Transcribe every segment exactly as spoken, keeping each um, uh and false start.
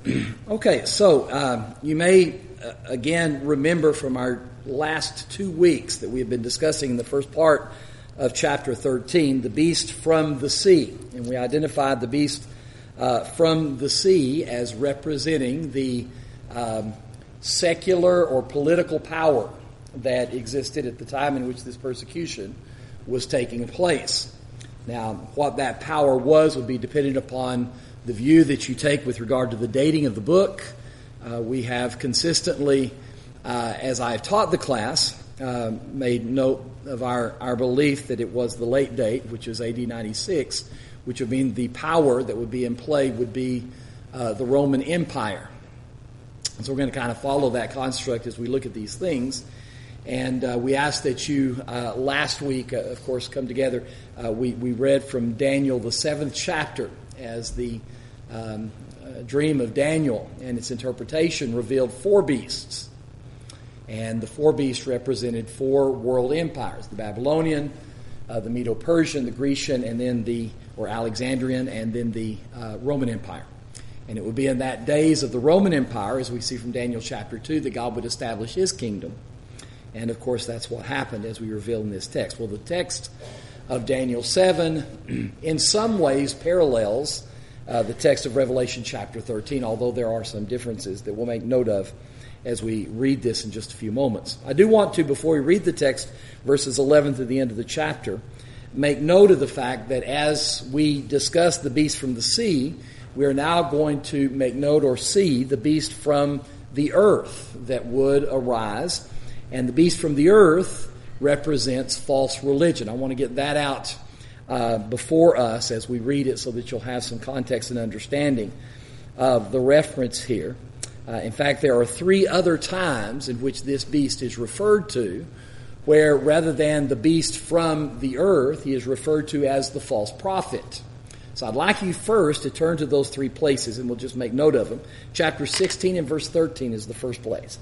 Okay, so um, you may, uh, again, remember from our last two weeks that we have been discussing in the first part of chapter thirteen, the beast from the sea. And we identified the beast uh, from the sea as representing the um, secular or political power that existed at the time in which this persecution was taking place. Now, what that power was would be dependent upon the view that you take with regard to the dating of the book. Uh, we have consistently, uh, as I have taught the class, uh, made note of our, our belief that it was the late date, which is A D ninety-six, which would mean the power that would be in play would be uh, the Roman Empire. And so we're going to kind of follow that construct as we look at these things. And uh, we asked that you, uh, last week, uh, of course, come together. Uh, we, we read from Daniel, the seventh chapter, as the um, uh, dream of Daniel and its interpretation revealed four beasts. And the four beasts represented four world empires: the Babylonian, uh, the Medo-Persian, the Grecian, and then the, or Alexandrian, and then the uh, Roman Empire. And it would be in that days of the Roman Empire, as we see from Daniel chapter two, that God would establish his kingdom. And, of course, that's what happened as we reveal in this text. Well, the text of Daniel seven in some ways parallels uh, the text of Revelation chapter thirteen, although there are some differences that we'll make note of as we read this in just a few moments. I do want to, before we read the text, verses eleven to the end of the chapter, make note of the fact that as we discuss the beast from the sea, we are now going to make note or see the beast from the earth that would arise. And the beast from the earth represents false religion. I want to get that out uh, before us as we read it so that you'll have some context and understanding of the reference here. Uh, in fact, there are three other times in which this beast is referred to where rather than the beast from the earth, he is referred to as the false prophet. So I'd like you first to turn to those three places, and we'll just make note of them. Chapter sixteen and verse thirteen is the first place.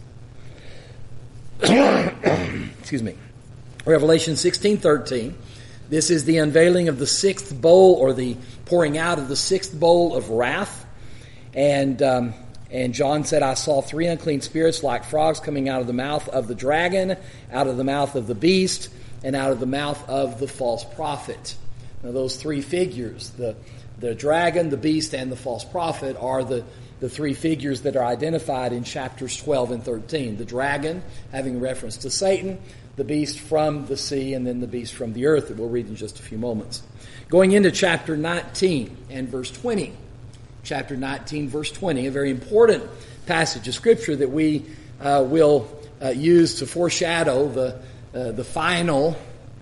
Excuse me. Revelation sixteen thirteen. This is the unveiling of the sixth bowl, or the pouring out of the sixth bowl of wrath. And um, and John said, I saw three unclean spirits like frogs coming out of the mouth of the dragon, out of the mouth of the beast, and out of the mouth of the false prophet. Now those three figures, the the dragon, the beast, and the false prophet, are the the three figures that are identified in chapters twelve and thirteen. The dragon, having reference to Satan, the beast from the sea, and then the beast from the earth that we'll read in just a few moments. Going into chapter nineteen and verse twenty. Chapter nineteen, verse twenty, a very important passage of Scripture that we uh, will uh, use to foreshadow the, uh, the final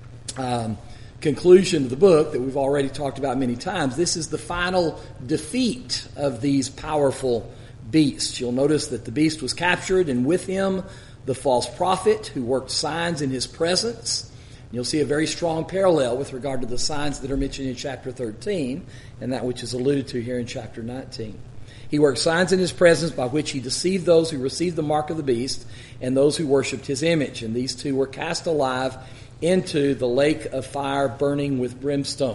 um conclusion of the book that we've already talked about many times. This is the final defeat of these powerful beasts. You'll notice that the beast was captured, and with him the false prophet who worked signs in his presence. You'll see a very strong parallel with regard to the signs that are mentioned in chapter thirteen and that which is alluded to here in chapter nineteen. He worked signs in his presence by which he deceived those who received the mark of the beast and those who worshipped his image. And these two were cast alive into the lake of fire burning with brimstone.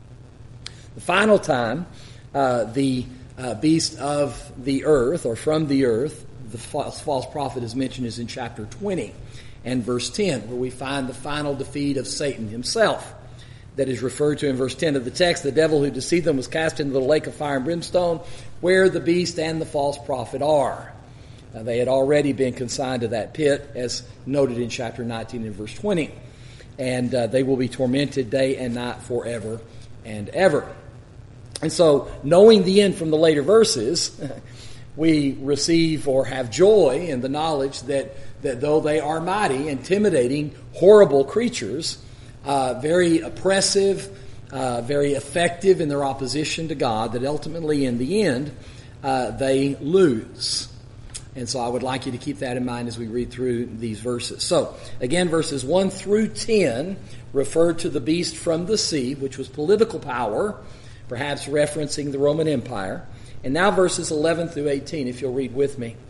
The final time, uh, the uh, beast of the earth, or from the earth, the false, false prophet is mentioned, is in chapter twenty and verse ten, where we find the final defeat of Satan himself. That is referred to in verse ten of the text. The devil who deceived them was cast into the lake of fire and brimstone, where the beast and the false prophet are. Uh, they had already been consigned to that pit, as noted in chapter nineteen and verse twenty. And uh, they will be tormented day and night forever and ever. And so, knowing the end from the later verses, we receive or have joy in the knowledge that, that though they are mighty, intimidating, horrible creatures, uh, very oppressive, uh, very effective in their opposition to God, that ultimately in the end uh, they lose. And so I would like you to keep that in mind as we read through these verses. So, again, verses one through ten refer to the beast from the sea, which was political power, perhaps referencing the Roman Empire. And now verses eleven through eighteen, if you'll read with me.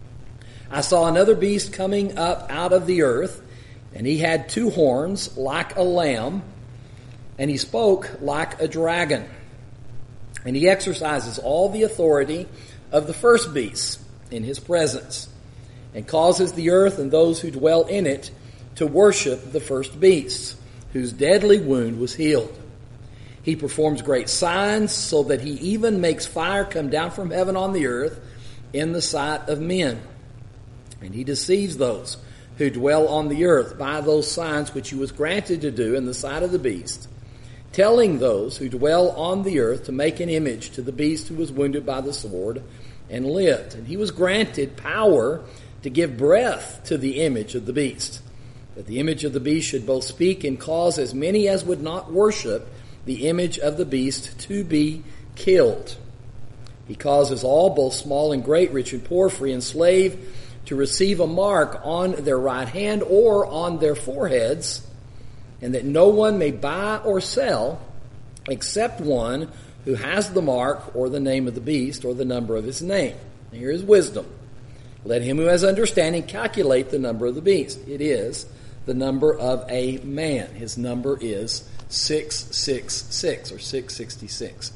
I saw another beast coming up out of the earth, and he had two horns like a lamb, and he spoke like a dragon. And he exercises all the authority of the first beast in his presence, and causes the earth and those who dwell in it to worship the first beast, whose deadly wound was healed. He performs great signs, so that he even makes fire come down from heaven on the earth in the sight of men. And he deceives those who dwell on the earth by those signs which he was granted to do in the sight of the beast, telling those who dwell on the earth to make an image to the beast who was wounded by the sword and lived. And he was granted power to give breath to the image of the beast, that the image of the beast should both speak and cause as many as would not worship the image of the beast to be killed. He causes all, both small and great, rich and poor, free and slave, to receive a mark on their right hand or on their foreheads, and that no one may buy or sell except one who has the mark or the name of the beast or the number of his name. And here is wisdom. Let him who has understanding calculate the number of the beast. It is the number of a man. His number is six six six or six sixty-six.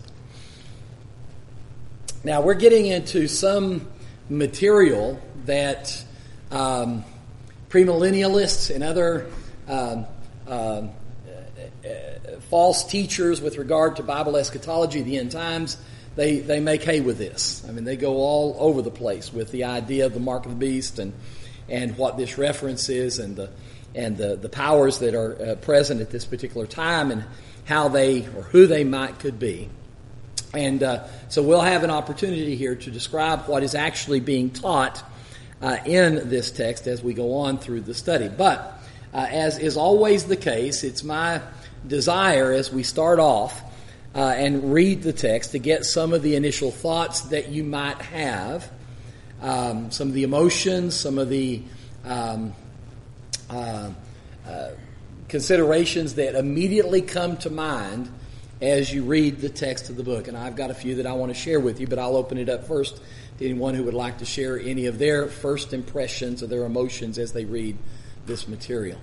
Now we're getting into some material that um, premillennialists and other um, uh, uh, false teachers with regard to Bible eschatology, the end times, they, they make hay with this. I mean, they go all over the place with the idea of the mark of the beast and and what this reference is and the and the, the powers that are uh, present at this particular time and how they or who they might could be. And uh, so we'll have an opportunity here to describe what is actually being taught uh, in this text as we go on through the study. But uh, as is always the case, it's my desire as we start off uh, and read the text to get some of the initial thoughts that you might have, um, some of the emotions, some of the um, uh, uh, considerations that immediately come to mind as you read the text of the book. And I've got a few that I want to share with you, but I'll open it up first to anyone who would like to share any of their first impressions or their emotions as they read this material.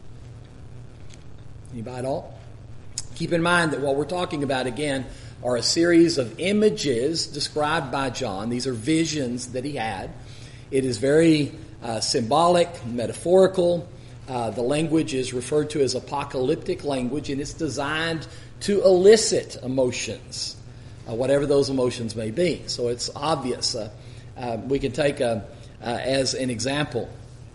Anybody at all? Keep in mind that what we're talking about, again, are a series of images described by John. These are visions that he had. It is very uh, symbolic, metaphorical. Uh, the language is referred to as apocalyptic language, and it's designed to elicit emotions, uh, whatever those emotions may be. So it's obvious. Uh, uh, we can take a, uh, as an example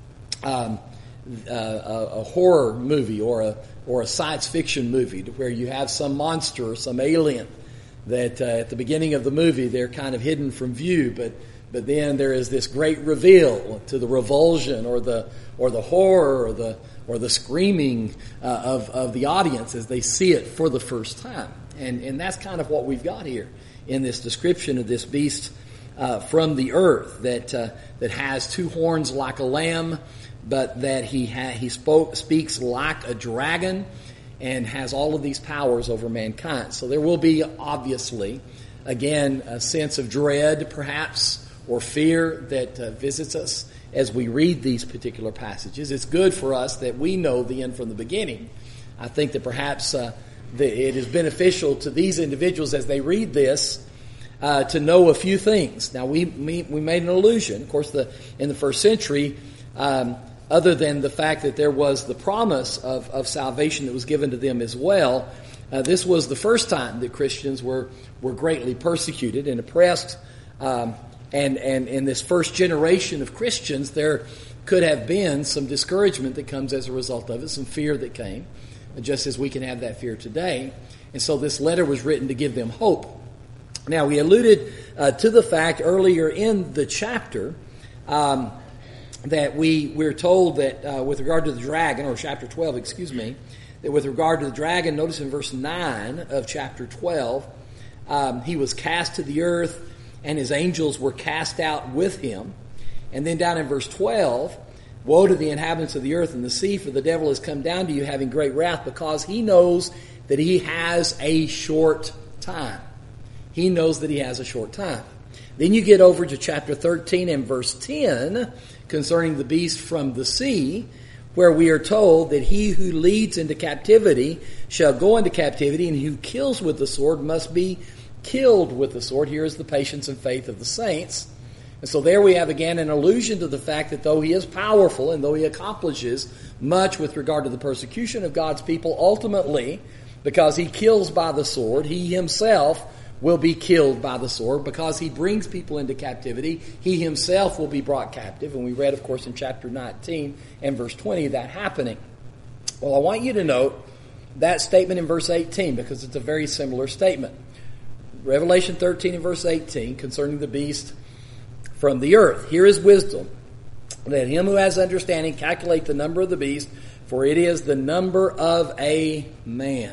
um, uh, a, a horror movie or a or a science fiction movie where you have some monster or some alien that uh, at the beginning of the movie they're kind of hidden from view, but but then there is this great reveal to the revulsion or the or the horror or the or the screaming uh, of, of the audience as they see it for the first time. And and that's kind of what we've got here in this description of this beast uh, from the earth that uh, that has two horns like a lamb, but that he ha- he spoke speaks like a dragon and has all of these powers over mankind. So there will be, obviously, again, a sense of dread, perhaps, or fear that uh, visits us as we read these particular passages. It's good for us that we know the end from the beginning. I think that perhaps uh, the, it is beneficial to these individuals as they read this uh, to know a few things. Now, we, we we made an allusion, of course, the in the first century, um, other than the fact that there was the promise of, of salvation that was given to them as well, uh, this was the first time that Christians were, were greatly persecuted and oppressed. Um, and, and in this first generation of Christians, there could have been some discouragement that comes as a result of it, some fear that came, just as we can have that fear today. And so this letter was written to give them hope. Now, we alluded uh, to the fact earlier in the chapter um, that we, we're told that uh, with regard to the dragon, or chapter twelve, excuse me, that with regard to the dragon, notice in verse nine of chapter twelve, um, he was cast to the earth and his angels were cast out with him. And then down in verse twelve, woe to the inhabitants of the earth and the sea, for the devil has come down to you having great wrath, because he knows that he has a short time. He knows that he has a short time. Then you get over to chapter thirteen and verse ten concerning the beast from the sea, where we are told that he who leads into captivity shall go into captivity, and he who kills with the sword must be killed with the sword. Here is the patience and faith of the saints. And so there we have again an allusion to the fact that though he is powerful and though he accomplishes much with regard to the persecution of God's people, ultimately, because he kills by the sword, he himself will be killed by the sword. Because he brings people into captivity, he himself will be brought captive. And we read, of course, in chapter nineteen and verse twenty that happening. Well, I want you to note that statement in verse eighteen because it's a very similar statement. Revelation thirteen and verse eighteen concerning the beast from the earth. Here is wisdom. Let him who has understanding calculate the number of the beast, for it is the number of a man.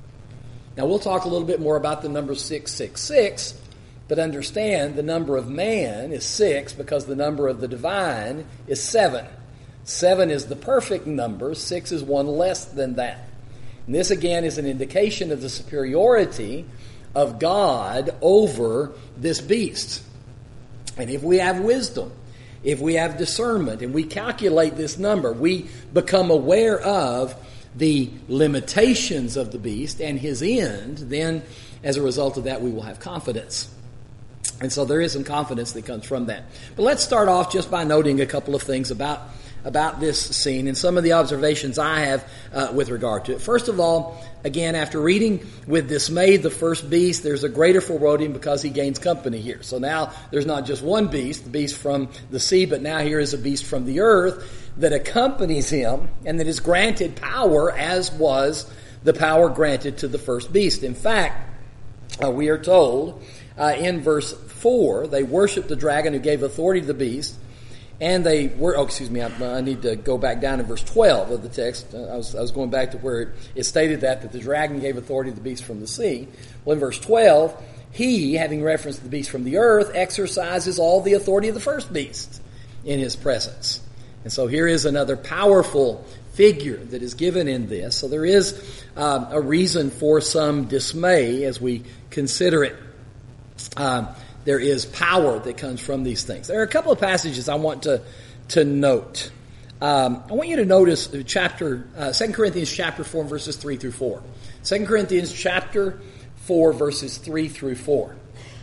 Now we'll talk a little bit more about the number six six six, but understand the number of man is six because the number of the divine is seven. Seven is the perfect number. Six is one less than that. And this again is an indication of the superiority of God over this beast. And if we have wisdom, if we have discernment, and we calculate this number, we become aware of the limitations of the beast and his end, then as a result of that we will have confidence. And so there is some confidence that comes from that. But let's start off just by noting a couple of things about about this scene and some of the observations I have uh, with regard to it. First of all, again, after reading with dismay the first beast, there's a greater foreboding because he gains company here. So now there's not just one beast, the beast from the sea, but now here is a beast from the earth that accompanies him and that is granted power as was the power granted to the first beast. In fact, uh, we are told uh, in verse four, they worshiped the dragon who gave authority to the beast. And they were, oh, excuse me, I, I need to go back down to verse twelve of the text. I was, I was going back to where it, it stated that, that the dragon gave authority to the beast from the sea. Well, in verse twelve, he, having reference to the beast from the earth, exercises all the authority of the first beast in his presence. And so here is another powerful figure that is given in this. So there is um, a reason for some dismay as we consider it. Um, There is power that comes from these things. There are a couple of passages I want to to note. Um, I want you to notice chapter uh, Second Corinthians chapter four, verses three through four. Second Corinthians chapter four, verses three through four.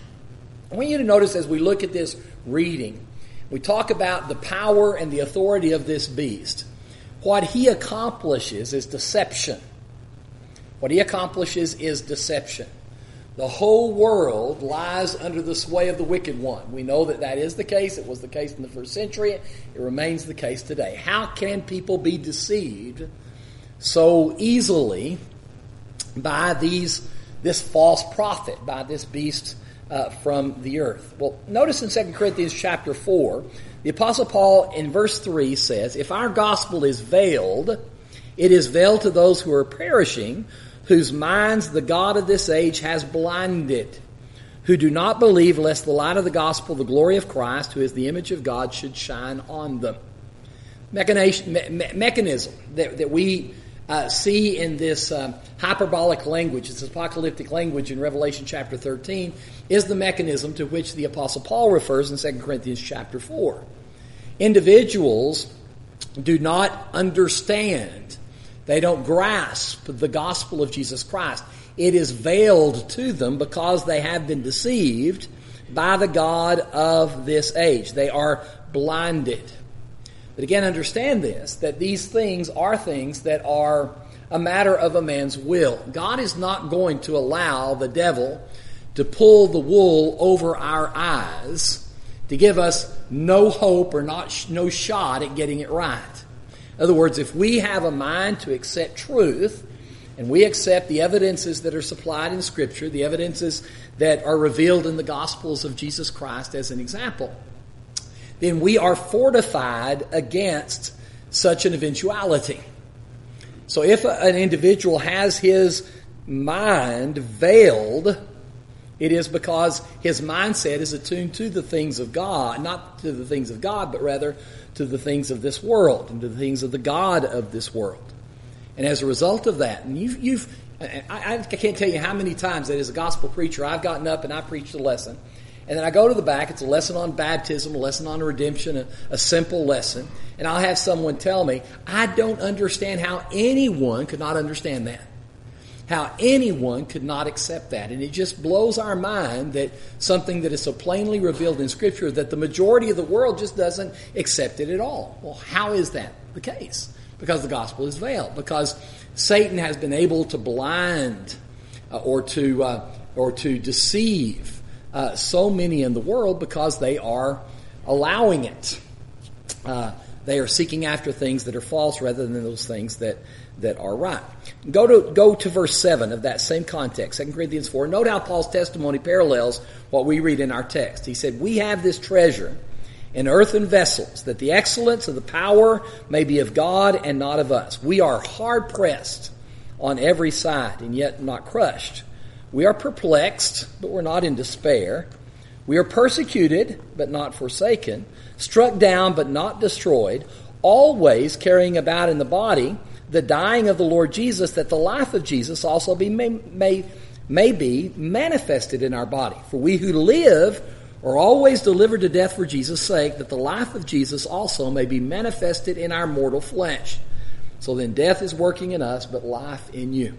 I want you to notice as we look at this reading, we talk about the power and the authority of this beast. What he accomplishes is deception. What he accomplishes is deception. The whole world lies under the sway of the wicked one. We know that that is the case. It was the case in the first century. It remains the case today. How can people be deceived so easily by these this false prophet, by this beast uh, from the earth? Well, notice in Second Corinthians chapter four, the Apostle Paul in verse three says, "If our gospel is veiled, it is veiled to those who are perishing, whose minds the God of this age has blinded, who do not believe lest the light of the gospel, the glory of Christ, who is the image of God, should shine on them." Mechanization, me- mechanism that, that we uh, see in this um, hyperbolic language, this apocalyptic language in Revelation chapter thirteen, is the mechanism to which the Apostle Paul refers in Second Corinthians chapter four. Individuals do not understand. They don't grasp the gospel of Jesus Christ. It is veiled to them because they have been deceived by the God of this age. They are blinded. But again, understand this, that these things are things that are a matter of a man's will. God is not going to allow the devil to pull the wool over our eyes to give us no hope or not no shot at getting it right. In other words, if we have a mind to accept truth, and we accept the evidences that are supplied in Scripture, the evidences that are revealed in the Gospels of Jesus Christ as an example, then we are fortified against such an eventuality. So if an individual has his mind veiled, it is because his mindset is attuned to the things of God, not to the things of God, but rather to the things of this world and to the things of the God of this world. And as a result of that, and you've, you've I, I can't tell you how many times that as a gospel preacher I've gotten up and I preached a lesson, and then I go to the back, it's a lesson on baptism, a lesson on redemption, a, a simple lesson, and I'll have someone tell me, I don't understand how anyone could not understand that. how anyone could not accept that. And it just blows our mind that something that is so plainly revealed in Scripture that the majority of the world just doesn't accept it at all. Well, how is that the case? Because the gospel is veiled. Because Satan has been able to blind uh, or to uh, or to deceive uh, so many in the world because they are allowing it. Uh, they are seeking after things that are false rather than those things that that are right. Go to go to verse seven of that same context, Second Corinthians four. Note how Paul's testimony parallels what we read in our text. He said, "We have this treasure in earthen vessels, that the excellence of the power may be of God and not of us. We are hard pressed on every side, and yet not crushed. We are perplexed, but we're not in despair. We are persecuted, but not forsaken, struck down, but not destroyed, always carrying about in the body the dying of the Lord Jesus, that the life of Jesus also be may, may, may be manifested in our body. For we who live are always delivered to death for Jesus' sake, that the life of Jesus also may be manifested in our mortal flesh. So then death is working in us, but life in you."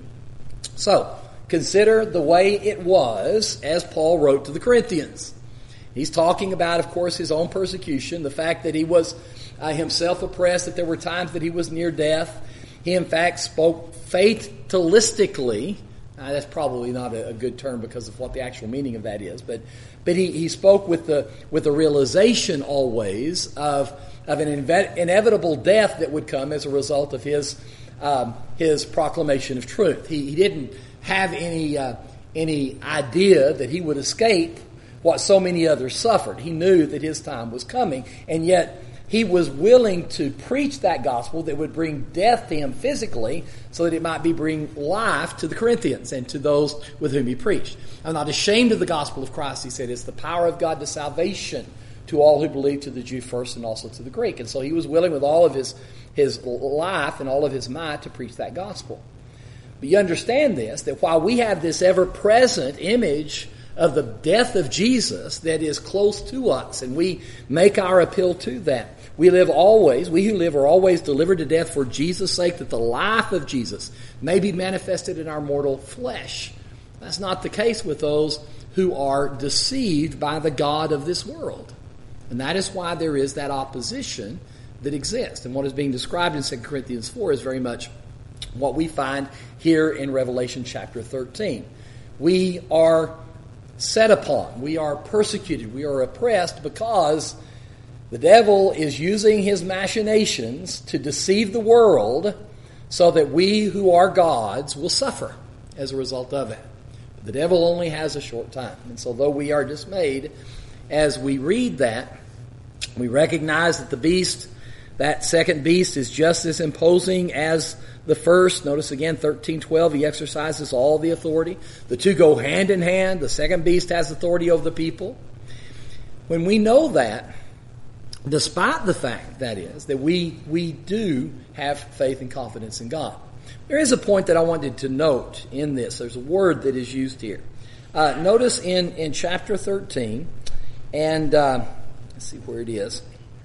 So, consider the way it was as Paul wrote to the Corinthians. He's talking about, of course, his own persecution, the fact that he was uh, himself oppressed, that there were times that he was near death. He, in fact, spoke fatalistically. Uh, that's probably not a, a good term because of what the actual meaning of that is, but but he, he spoke with the with the realization always of of an inve- inevitable death that would come as a result of his um, his proclamation of truth. He, he didn't have any uh, any idea that he would escape what so many others suffered. He knew that his time was coming, and yet he was willing to preach that gospel that would bring death to him physically so that it might be bring life to the Corinthians and to those with whom he preached. "I'm not ashamed of the gospel of Christ," he said. "It's the power of God to salvation to all who believe, to the Jew first and also to the Greek." And so he was willing with all of his, his life and all of his might to preach that gospel. But you understand this, that while we have this ever-present image of the death of Jesus that is close to us, and we make our appeal to that, we live always, we who live are always delivered to death for Jesus' sake, that the life of Jesus may be manifested in our mortal flesh. That's not the case with those who are deceived by the god of this world. And that is why there is that opposition that exists. And what is being described in Second Corinthians four is very much what we find here in Revelation chapter thirteen. We are set upon, we are persecuted, we are oppressed because the devil is using his machinations to deceive the world so that we who are God's will suffer as a result of it. But the devil only has a short time. And so though we are dismayed as we read that, we recognize that the beast, that second beast, is just as imposing as the first. Notice again, thirteen twelve, he exercises all the authority. The two go hand in hand. The second beast has authority over the people. When we know that, despite the fact, that is, that we we do have faith and confidence in God. There is a point that I wanted to note in this. There's a word that is used here. Uh, notice in, in chapter thirteen, and uh, let's see where it is.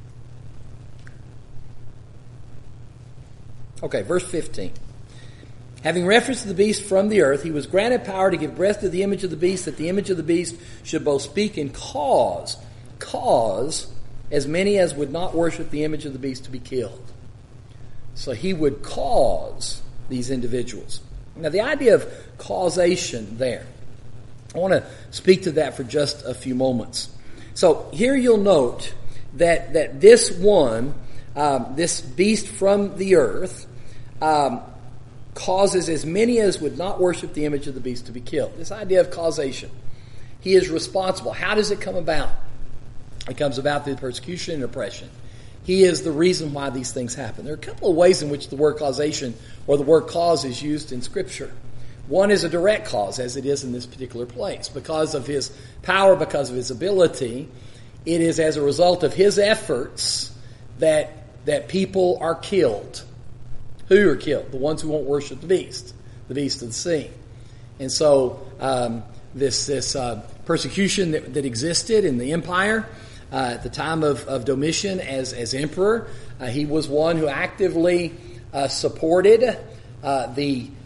Okay, verse fifteen. "Having reference to the beast from the earth, he was granted power to give breath to the image of the beast, that the image of the beast should both speak and cause, cause as many as would not worship the image of the beast to be killed." So he would cause these individuals. Now the idea of causation there, I want to speak to that for just a few moments. So here you'll note that, that this one, um, this beast from the earth, um, causes as many as would not worship the image of the beast to be killed. This idea of causation. He is responsible. How does it come about? It comes about through persecution and oppression. He is the reason why these things happen. There are a couple of ways in which the word causation or the word cause is used in Scripture. One is a direct cause, as it is in this particular place. Because of his power, because of his ability, it is as a result of his efforts that, that people are killed. Who are killed? The ones who won't worship the beast, the beast of the sea. And so um, this, this uh, persecution that, that existed in the empire, Uh, at the time of, of Domitian as, as emperor, uh, he was one who actively uh, supported uh, the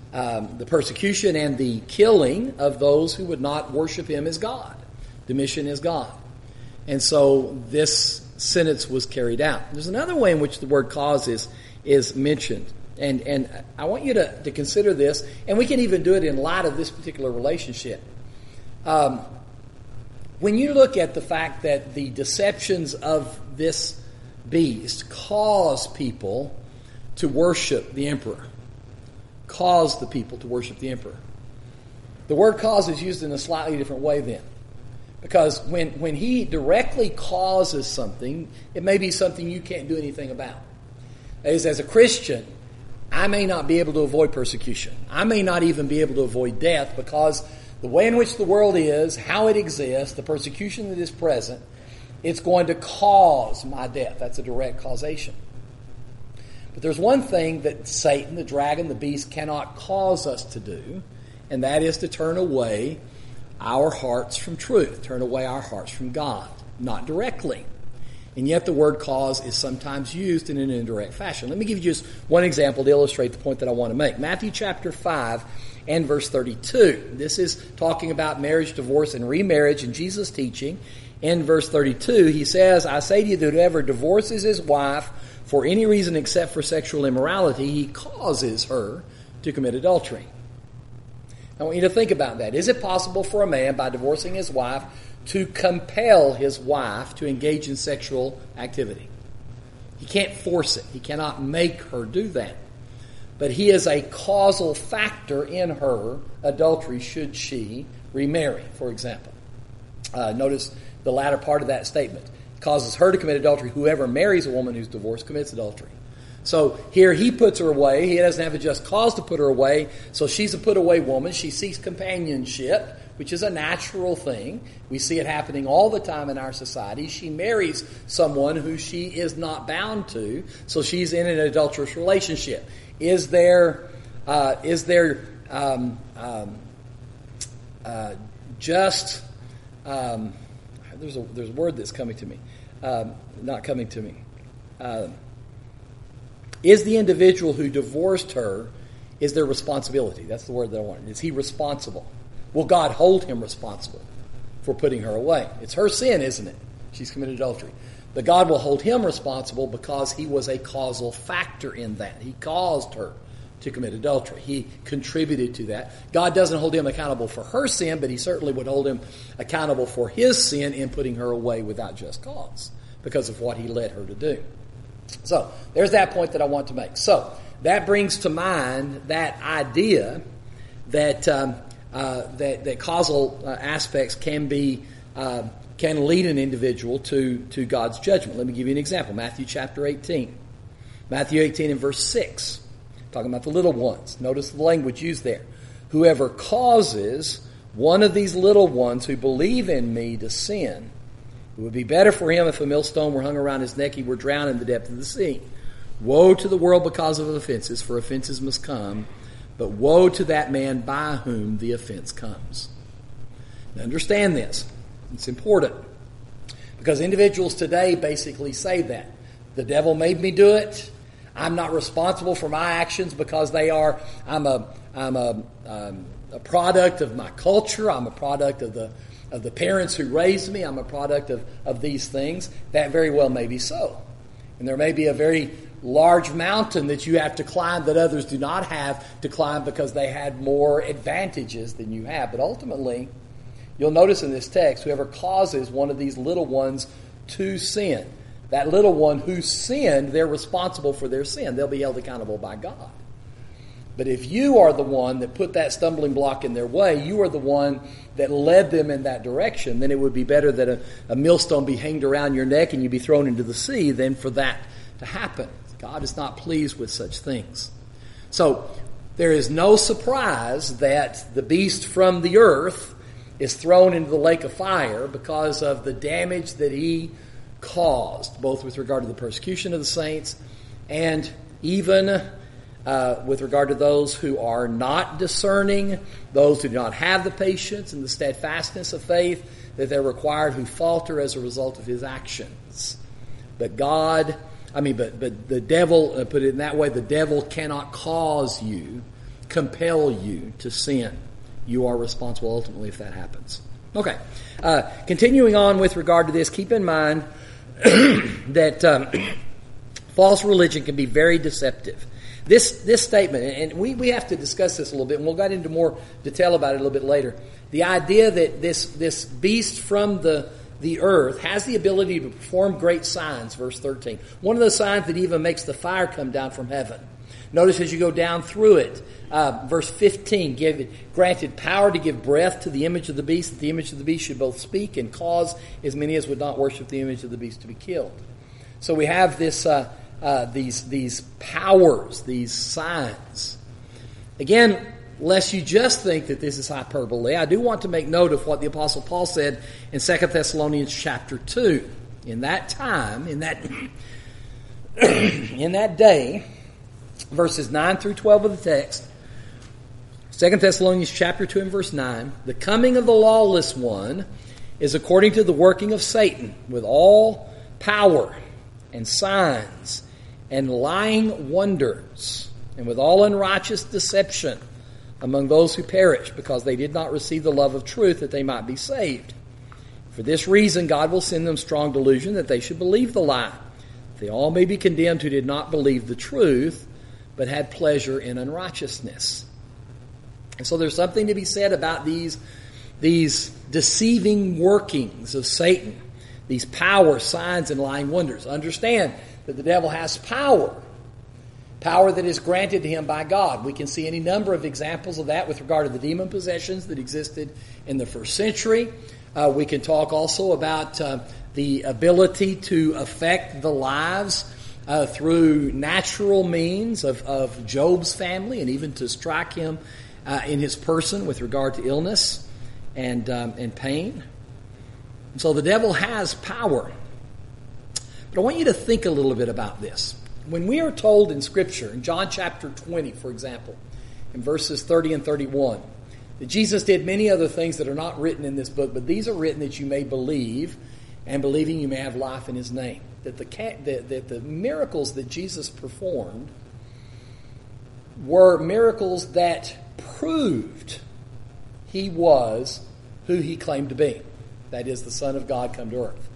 um, the persecution and the killing of those who would not worship him as God. Domitian is God. And so this sentence was carried out. There's another way in which the word cause is, is mentioned. And, and I want you to, to consider this, and we can even do it in light of this particular relationship. Um, when you look at the fact that the deceptions of this beast cause people to worship the emperor, cause the people to worship the emperor. The word cause is used in a slightly different way then. Because when, when he directly causes something, it may be something you can't do anything about. That is, as a Christian, I may not be able to avoid persecution. I may not even be able to avoid death because the way in which the world is, how it exists, the persecution that is present, it's going to cause my death. That's a direct causation. But there's one thing that Satan, the dragon, the beast cannot cause us to do, and that is to turn away our hearts from truth, turn away our hearts from God, not directly. And yet the word cause is sometimes used in an indirect fashion. Let me give you just one example to illustrate the point that I want to make. Matthew chapter five and verse thirty-two. This is talking about marriage, divorce, and remarriage in Jesus' teaching. In verse thirty-two, he says, I say to you that whoever divorces his wife for any reason except for sexual immorality, he causes her to commit adultery. I want you to think about that. Is it possible for a man, by divorcing his wife, to compel his wife to engage in sexual activity? He can't force it. He cannot make her do that. But he is a causal factor in her adultery should she remarry, for example. Uh, notice the latter part of that statement. It causes her to commit adultery. Whoever marries a woman who's divorced commits adultery. So here he puts her away. He doesn't have a just cause to put her away. So she's a put-away woman. She seeks companionship, which is a natural thing. We see it happening all the time in our society. She marries someone who she is not bound to, so she's in an adulterous relationship. Is there, uh, is there um, um, uh, just... Um, there's a there's a word that's coming to me, um, not coming to me. Uh, is the individual who divorced her, is their responsibility? That's the word that I wanted. Is he responsible? Will God hold him responsible for putting her away? It's her sin, isn't it? She's committed adultery. But God will hold him responsible because he was a causal factor in that. He caused her to commit adultery. He contributed to that. God doesn't hold him accountable for her sin, but he certainly would hold him accountable for his sin in putting her away without just cause because of what he led her to do. So, there's that point that I want to make. So, that brings to mind that idea that um, uh, that, that causal uh, aspects can be uh, can lead an individual to, to God's judgment. Let me give you an example. Matthew chapter eighteen. Matthew eighteen and verse six. Talking about the little ones. Notice the language used there. Whoever causes one of these little ones who believe in me to sin, it would be better for him if a millstone were hung around his neck, he were drowned in the depth of the sea. Woe to the world because of offenses, for offenses must come, but woe to that man by whom the offense comes. Now understand this. It's important. Because individuals today basically say that. The devil made me do it. I'm not responsible for my actions because they are, I'm a, I'm a, um, a product of my culture. I'm a product of the, of the parents who raised me. I'm a product of, of these things. That very well may be so. And there may be a very large mountain that you have to climb that others do not have to climb because they had more advantages than you have. But ultimately, you'll notice in this text, whoever causes one of these little ones to sin, that little one who sinned, they're responsible for their sin. They'll be held accountable by God. But if you are the one that put that stumbling block in their way, you are the one that led them in that direction, then it would be better that a, a millstone be hanged around your neck and you be thrown into the sea than for that to happen. God is not pleased with such things. So there is no surprise that the beast from the earth is thrown into the lake of fire because of the damage that he caused, both with regard to the persecution of the saints and even uh, with regard to those who are not discerning, those who do not have the patience and the steadfastness of faith that they're required, who falter as a result of his actions. But God, I mean, but but the devil, uh, put it in that way, the devil cannot cause you compel you to sin. You are responsible ultimately if that happens. Okay. Uh, continuing on with regard to this, keep in mind that um, false religion can be very deceptive. This this statement, and we, we have to discuss this a little bit, and we'll get into more detail about it a little bit later. The idea that this this beast from the, the earth has the ability to perform great signs, verse thirteen. One of those signs that even makes the fire come down from heaven. Notice as you go down through it, uh, verse fifteen, give it, granted power to give breath to the image of the beast, that the image of the beast should both speak and cause as many as would not worship the image of the beast to be killed. So we have this uh, uh, these these powers, these signs. Again, lest you just think that this is hyperbole, I do want to make note of what the Apostle Paul said in Second Thessalonians chapter two. In that time, in that in that day, verses nine through twelve of the text, Second Thessalonians chapter two and verse nine, the coming of the lawless one is according to the working of Satan, with all power and signs and lying wonders, and with all unrighteous deception among those who perish, because they did not receive the love of truth that they might be saved. For this reason God will send them strong delusion that they should believe the lie, that they all may be condemned who did not believe the truth, but had pleasure in unrighteousness. And so there's something to be said about these, these deceiving workings of Satan, these power, signs, and lying wonders. Understand that the devil has power, power that is granted to him by God. We can see any number of examples of that with regard to the demon possessions that existed in the first century. Uh, we can talk also about uh, the ability to affect the lives Uh, through natural means of, of Job's family, and even to strike him uh, in his person with regard to illness and um, and pain. And so the devil has power. But I want you to think a little bit about this. When we are told in Scripture, in John chapter twenty, for example, in verses thirty and thirty-one, that Jesus did many other things that are not written in this book, but these are written that you may believe, and believing you may have life in his name. That the, that, that the miracles that Jesus performed were miracles that proved he was who he claimed to be. That is, the Son of God come to earth.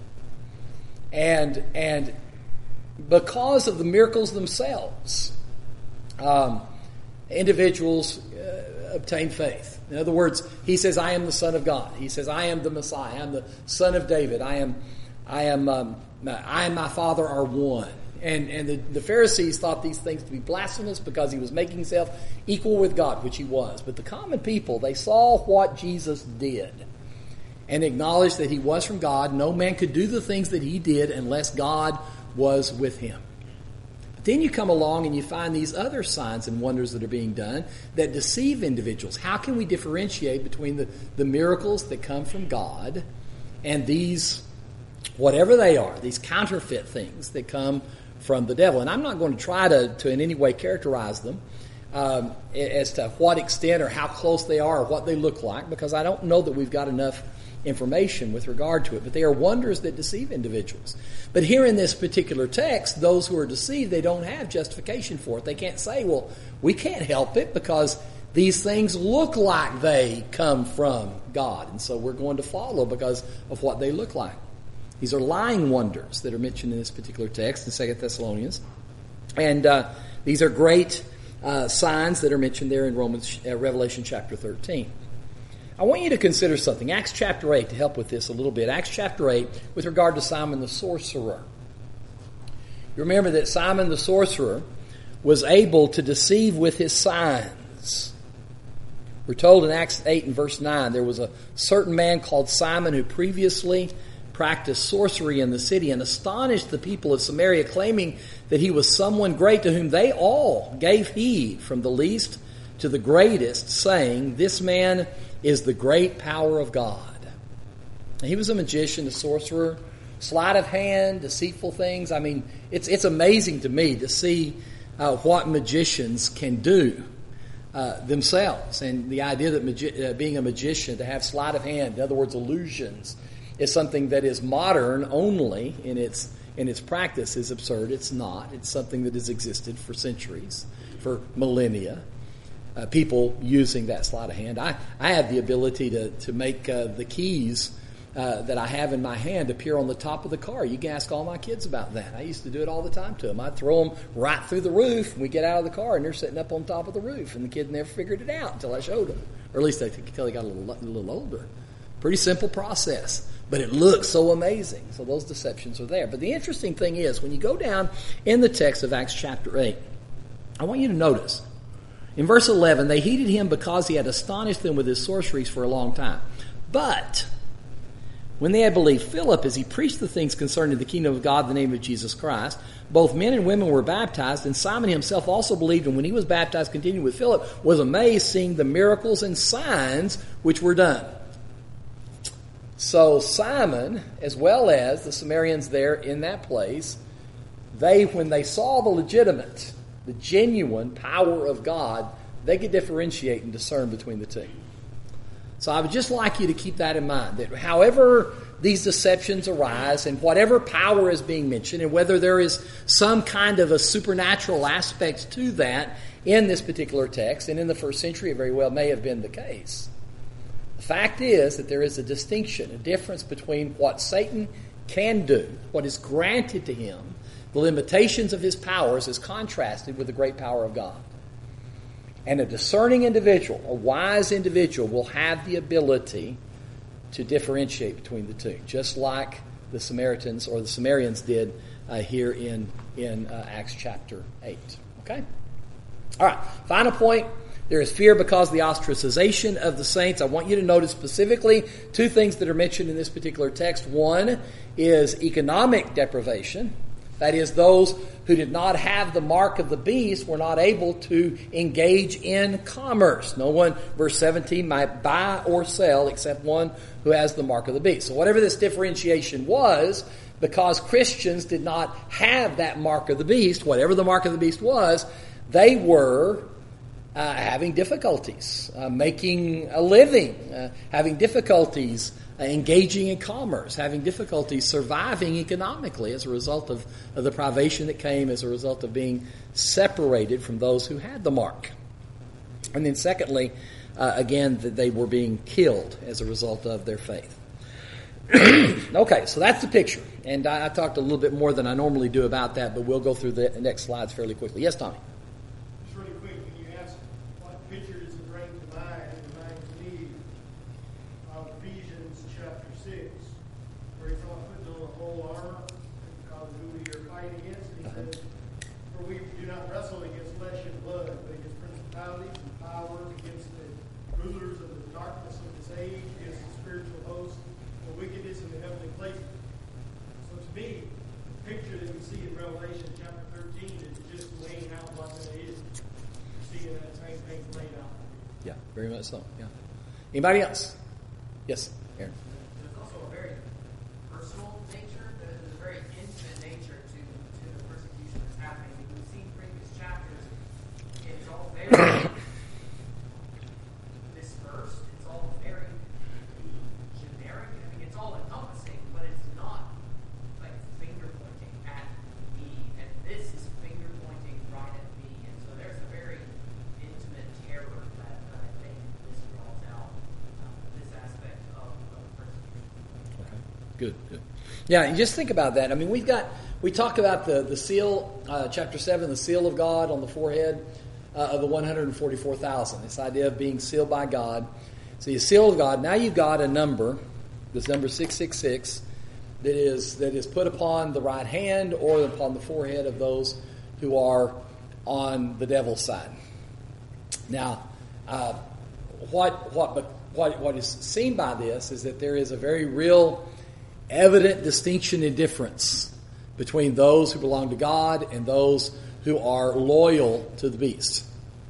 And, and because of the miracles themselves, um, individuals uh, obtain faith. In other words, he says, I am the Son of God. He says, I am the Messiah. I am the Son of David. I am I am um, I and my Father are one. And and the, the Pharisees thought these things to be blasphemous because he was making himself equal with God, which he was. But the common people, they saw what Jesus did and acknowledged that he was from God. No man could do the things that he did unless God was with him. But then you come along and you find these other signs and wonders that are being done that deceive individuals. How can we differentiate between the, the miracles that come from God and these, whatever they are, these counterfeit things that come from the devil? And I'm not going to try to, to in any way characterize them um, as to what extent or how close they are or what they look like, because I don't know that we've got enough information with regard to it. But they are wonders that deceive individuals. But here in this particular text, those who are deceived, they don't have justification for it. They can't say, well, we can't help it because these things look like they come from God, and so we're going to follow because of what they look like. These are lying wonders that are mentioned in this particular text in Second Thessalonians. And uh, these are great uh, signs that are mentioned there in Romans, uh, Revelation chapter thirteen. I want you to consider something. Acts chapter eight, to help with this a little bit. Acts chapter eight, with regard to Simon the sorcerer. You remember that Simon the sorcerer was able to deceive with his signs. We're told in Acts eight and verse nine, there was a certain man called Simon who previously practiced sorcery in the city and astonished the people of Samaria, claiming that he was someone great, to whom they all gave heed, from the least to the greatest, saying, this man is the great power of God. And he was a magician, a sorcerer, sleight of hand, deceitful things. I mean, it's it's amazing to me to see uh, what magicians can do uh, themselves. And the idea that magi- uh, being a magician, to have sleight of hand, in other words, illusions, is something that is modern only in its in its practice is absurd. It's not. It's something that has existed for centuries, for millennia. uh, people using that sleight of hand. I, I have the ability to, to make uh, the keys uh, that I have in my hand appear on the top of the car. You can ask all my kids about that. I used to do it all the time to them. I'd throw them right through the roof, and we get out of the car, and they're sitting up on top of the roof, and the kid never figured it out until I showed them. Or at least until they got a little, a little older. Pretty simple process, but it looks so amazing. So those deceptions are there. But the interesting thing is, when you go down in the text of Acts chapter eight, I want you to notice, in verse eleven, they heeded him because he had astonished them with his sorceries for a long time. But when they had believed Philip as he preached the things concerning the kingdom of God in the name of Jesus Christ, both men and women were baptized, and Simon himself also believed, and when he was baptized, continued with Philip, was amazed seeing the miracles and signs which were done. So Simon, as well as the Samaritans there in that place, they, when they saw the legitimate, the genuine power of God, they could differentiate and discern between the two. So I would just like you to keep that in mind, that however these deceptions arise and whatever power is being mentioned, and whether there is some kind of a supernatural aspect to that in this particular text, and in the first century it very well may have been the case. The fact is that there is a distinction, a difference between what Satan can do, what is granted to him, the limitations of his powers as contrasted with the great power of God. And a discerning individual, a wise individual, will have the ability to differentiate between the two, just like the Samaritans or the Samaritans did uh, here in, in uh, Acts chapter eight. Okay? All right, final point. There is fear because of the ostracization of the saints. I want you to notice specifically two things that are mentioned in this particular text. One is economic deprivation. That is, those who did not have the mark of the beast were not able to engage in commerce. No one, verse seventeen, might buy or sell except one who has the mark of the beast. So whatever this differentiation was, because Christians did not have that mark of the beast, whatever the mark of the beast was, they were uh, having difficulties, uh, making a living, uh, having difficulties Uh, engaging in commerce, having difficulty surviving economically as a result of, of the privation that came as a result of being separated from those who had the mark. And then secondly, uh, again, that they were being killed as a result of their faith. Okay, so that's the picture. And I, I talked a little bit more than I normally do about that, but we'll go through the next slides fairly quickly. Yes, Tommy? Just really quick, when you ask what picture does it bring to mind, it reminds me of Ephesians chapter six, where he's on putting on the whole armor because who we are fighting against. And he says, for we do not wrestle against flesh and blood, but against principalities and powers, against the rulers of the darkness of this age, against the spiritual hosts of wickedness in the heavenly places. So to me, the picture that we see in Revelation chapter thirteen is just laying out what that is. Seeing that same thing laid out. Yeah, very much so. Yeah. Anybody else? Yes, Aaron. There's also a very personal nature, there's a very intimate nature to, to the persecution that's happening. We've seen previous chapters, it's all very dispersed, it's all very generic. I mean, it's all encompassing, but it's not like finger pointing at me, and this is finger pointing right at me. And so there's a very intimate terror that uh, I think this draws out, um, this aspect of, of persecution. Okay. Good, good. Yeah, and just think about that. I mean, we've got, we talk about the, the seal, uh, chapter seven, the seal of God on the forehead uh, of the one hundred forty-four thousand. This idea of being sealed by God. So you seal of God. Now you've got a number, this number six six six, that is that is put upon the right hand or upon the forehead of those who are on the devil's side. Now, uh, what what but what what is seen by this is that there is a very real, evident distinction and difference between those who belong to God and those who are loyal to the beast.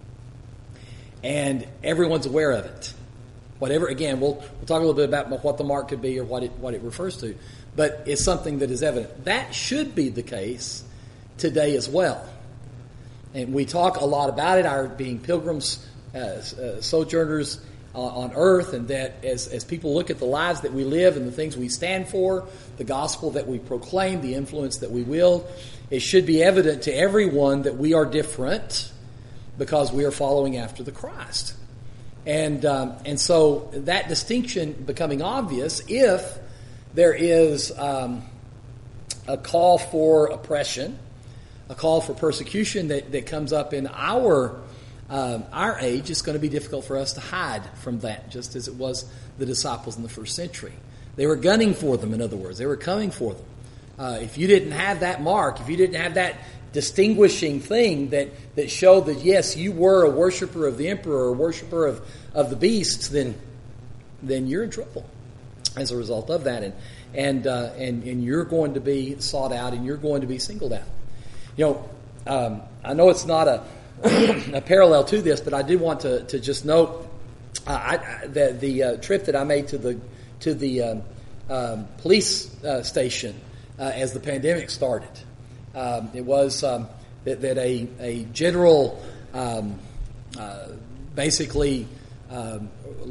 And everyone's aware of it. Whatever, again, we'll we'll talk a little bit about what the mark could be or what it what it refers to, but it's something that is evident. That should be the case today as well. And we talk a lot about it, our being pilgrims, uh, uh, sojourners uh, on earth, and that as as people look at the lives that we live and the things we stand for, the gospel that we proclaim, the influence that we wield, it should be evident to everyone that we are different, because we are following after the Christ. And um, and so that distinction becoming obvious if there is um, a call for oppression, a call for persecution that, that comes up in our um, our age, it's going to be difficult for us to hide from that, just as it was the disciples in the first century. They were gunning for them, in other words. They were coming for them. Uh, if you didn't have that mark, if you didn't have that distinguishing thing that, that showed that, yes, you were a worshiper of the emperor or a worshiper of, of the beasts, then then you're in trouble as a result of that. And and, uh, and and you're going to be sought out and you're going to be singled out. You know, um, I know it's not a, a parallel to this, but I did want to, to just note uh, I, I, the, the uh, trip that I made to the, to the um, um, police uh, station uh, as the pandemic started. Um, it was um, that, that a, a general, um, uh, basically, um,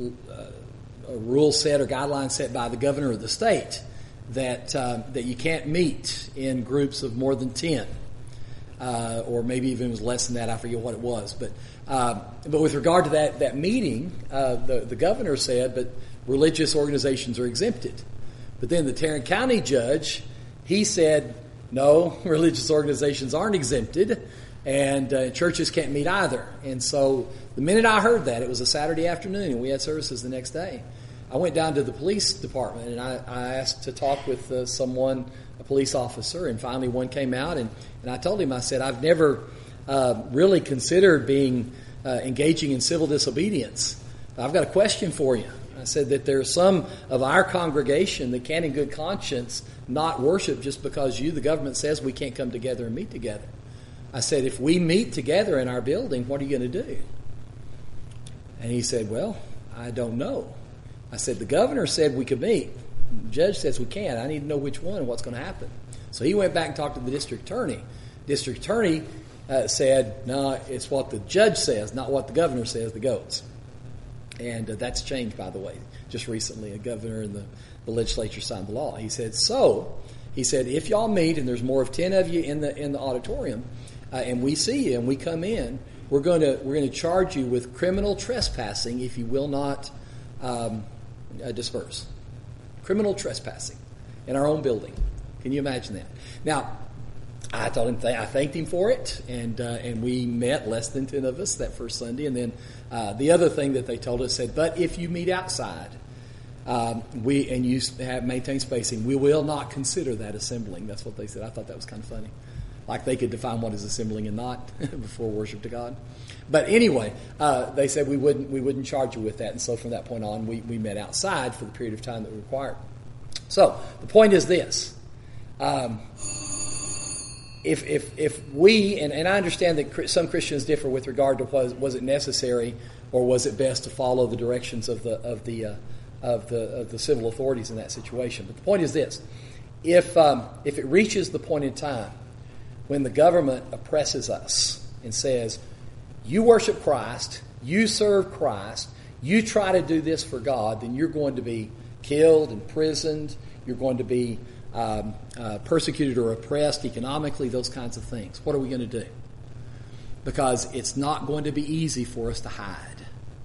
a rule set or guideline set by the governor of the state that uh, that you can't meet in groups of more than ten, uh, or maybe even it was less than that. I forget what it was, but uh, but with regard to that that meeting, uh, the the governor said, but religious organizations are exempted. But then the Tarrant County judge, he said, no, religious organizations aren't exempted, and uh, churches can't meet either. And so the minute I heard that, it was a Saturday afternoon, and we had services the next day, I went down to the police department, and I, I asked to talk with uh, someone, a police officer, and finally one came out, and, and I told him, I said, I've never uh, really considered being uh, engaging in civil disobedience. I've got a question for you. I said that there are some of our congregation that can in good conscience not worship just because you, the government, says we can't come together and meet together. I said, if we meet together in our building, what are you going to do? And he said, well, I don't know. I said, the governor said we could meet. The judge says we can't. I need to know which one and what's going to happen. So he went back and talked to the district attorney. District attorney uh, said, no, it's what the judge says, not what the governor says that goes. And uh, that's changed, by the way. Just recently, a governor and the, the legislature signed the law. He said, so, he said, if y'all meet and there's more of ten of you in the in the auditorium, uh, and we see you and we come in, we're going to we're going to charge you with criminal trespassing if you will not um, uh, disperse. Criminal trespassing in our own building. Can you imagine that? Now, I told him th- I thanked him for it, and uh, and we met, less than ten of us, that first Sunday. And then uh, the other thing that they told us said, but if you meet outside, um, we and you have maintained spacing, we will not consider that assembling. That's what they said. I thought that was kind of funny, like they could define what is assembling and not before worship to God. But anyway, uh, they said we wouldn't we wouldn't charge you with that, and so from that point on, we we met outside for the period of time that we required. So the point is this. Um, If if if we, and, and I understand that some Christians differ with regard to was was it necessary or was it best to follow the directions of the of the uh, of the of the civil authorities in that situation. But the point is this: if um, if it reaches the point in time when the government oppresses us and says, "You worship Christ, you serve Christ, you try to do this for God," then you're going to be killed, imprisoned. You're going to be Um, uh, persecuted or oppressed economically, those kinds of things. What are we going to do? Because it's not going to be easy for us to hide.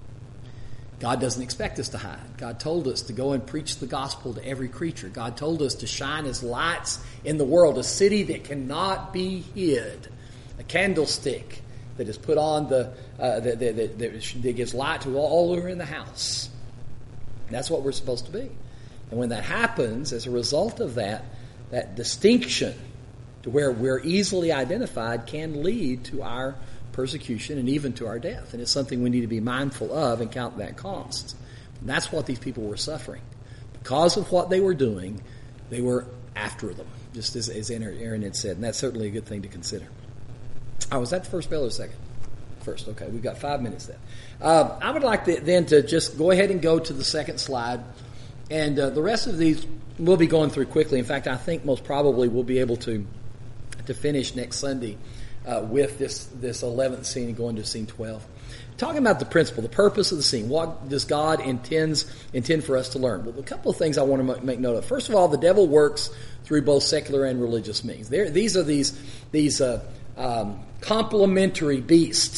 God doesn't expect us to hide. God told us to go and preach the gospel to every creature. God told us to shine as lights in the world, a city that cannot be hid, a candlestick that is put on the uh, that, that, that, that gives light to all who are in the house. That's what we're supposed to be. And when that happens, as a result of that, that distinction to where we're easily identified can lead to our persecution and even to our death. And it's something we need to be mindful of and count that cost. And that's what these people were suffering. Because of what they were doing, they were after them, just as, as Aaron had said. And that's certainly a good thing to consider. Oh, was that the first bell or the second? First, okay. We've got five minutes then. Uh, I would like to, then to just go ahead and go to the second slide. And uh, the rest of these we'll be going through quickly. In fact, I think most probably we'll be able to to finish next Sunday uh, with this this eleventh scene and going to scene twelve. Talking about the principle, the purpose of the scene. What does God intends intend for us to learn? Well, a couple of things I want to make note of. First of all, the devil works through both secular and religious means. There, these are these these uh, um, complementary beasts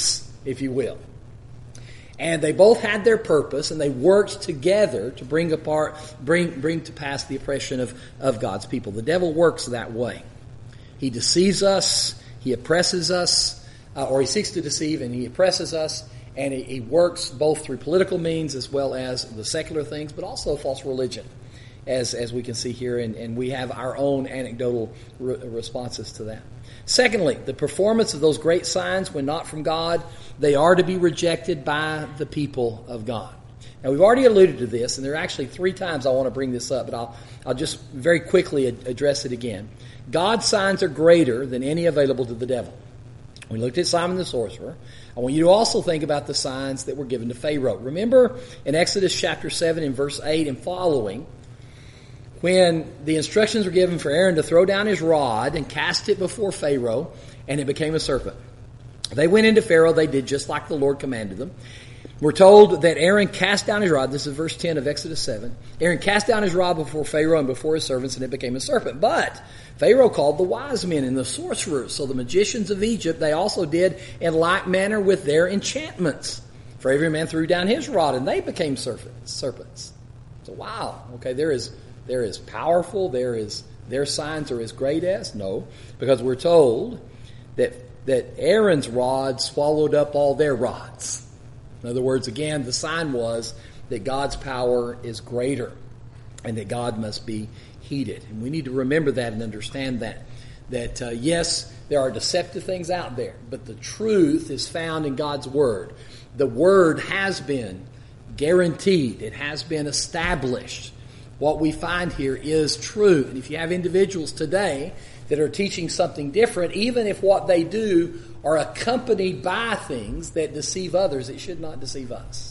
if you will. And they both had their purpose, and they worked together to bring apart, bring bring to pass the oppression of, of God's people. The devil works that way. He deceives us, he oppresses us, uh, or he seeks to deceive and he oppresses us, and he, he works both through political means as well as the secular things, but also false religion, as as we can see here, and, and we have our own anecdotal re- responses to that. Secondly, the performance of those great signs, when not from God, they are to be rejected by the people of God. Now, we've already alluded to this, and there are actually three times I want to bring this up, but I'll, I'll just very quickly ad- address it again. God's signs are greater than any available to the devil. We looked at Simon the sorcerer. I want you to also think about the signs that were given to Pharaoh. Remember in Exodus chapter seven and verse eight and following, when the instructions were given for Aaron to throw down his rod and cast it before Pharaoh, and it became a serpent. They went into Pharaoh, they did just like the Lord commanded them. We're told that Aaron cast down his rod, this is verse ten of Exodus seven. Aaron cast down his rod before Pharaoh and before his servants, and it became a serpent. But Pharaoh called the wise men and the sorcerers, so the magicians of Egypt, they also did in like manner with their enchantments. For every man threw down his rod, and they became serpents. serpents. So wow, okay, there is... They're as powerful, there is, their signs are as great as? No, because we're told that that Aaron's rod swallowed up all their rods. In other words, again, the sign was that God's power is greater and that God must be heeded. And we need to remember that and understand that. That, uh, yes, there are deceptive things out there, but the truth is found in God's Word. The Word has been guaranteed. It has been established. What we find here is true. And if you have individuals today that are teaching something different, even if what they do are accompanied by things that deceive others, it should not deceive us.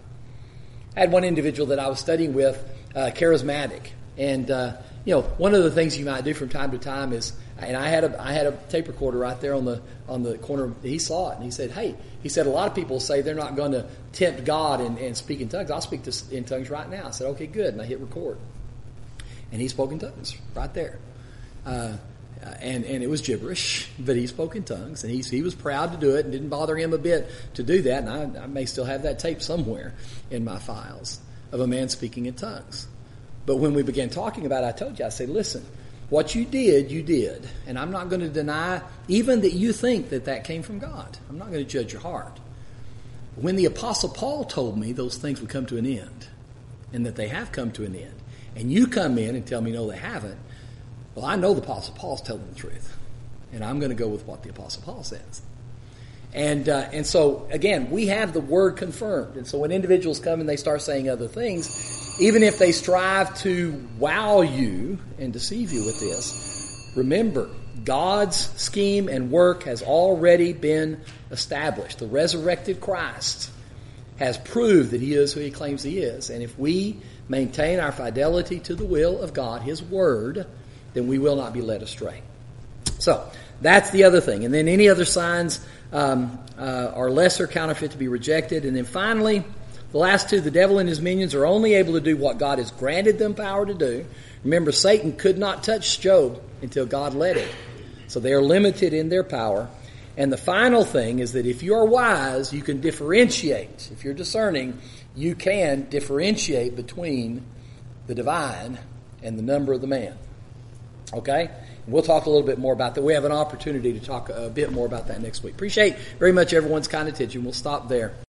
I had one individual that I was studying with, uh, charismatic. And, uh, you know, one of the things you might do from time to time is, and I had a, I had a tape recorder right there on the, on the corner. He saw it and he said, hey, he said, a lot of people say they're not going to tempt God and, and speak in tongues. I'll speak to, in tongues right now. I said, okay, good. And I hit record. And he spoke in tongues right there. Uh, and, and it was gibberish, but he spoke in tongues. And he, he was proud to do it and didn't bother him a bit to do that. And I, I may still have that tape somewhere in my files of a man speaking in tongues. But when we began talking about it, I told you, I said, listen, what you did, you did. And I'm not going to deny even that you think that that came from God. I'm not going to judge your heart. When the Apostle Paul told me those things would come to an end, and that they have come to an end, and you come in and tell me, no, they haven't, well, I know the Apostle Paul's telling the truth. And I'm going to go with what the Apostle Paul says. And uh, and so, again, we have the Word confirmed. And so when individuals come and they start saying other things, even if they strive to wow you and deceive you with this, remember, God's scheme and work has already been established. The resurrected Christ has proved that He is who He claims He is. And if we maintain our fidelity to the will of God, His Word, then we will not be led astray. So, that's the other thing. And then any other signs um, uh, are lesser, counterfeit, to be rejected. And then finally, the last two, the devil and his minions are only able to do what God has granted them power to do. Remember, Satan could not touch Job until God let him. So they are limited in their power. And the final thing is that if you are wise, you can differentiate. If you're discerning, you can differentiate between the divine and the number of the man. Okay? We'll talk a little bit more about that. We have an opportunity to talk a bit more about that next week. Appreciate very much everyone's kind attention. We'll stop there.